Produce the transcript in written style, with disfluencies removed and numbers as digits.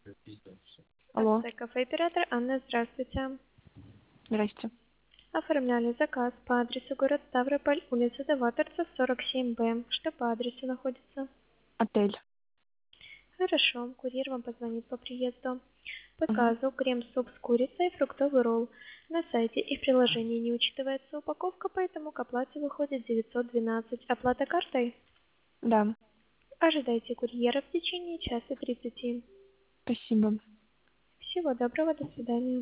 Алло, Кафе-оператор Анна, здравствуйте. здрасте. Оформляли заказ по адресу город Ставрополь, улица Даваторцев, 47Б. Что по адресу находится? Отель. Хорошо, курьер вам позвонит по приезду. По Мгм. заказу крем-суп с курицей и фруктовый ролл. На сайте и в приложении не учитывается упаковка, поэтому к оплате выходит 912. Оплата картой? Да, Ожидайте курьера в течение часа 30. спасибо. Всего доброго, до свидания.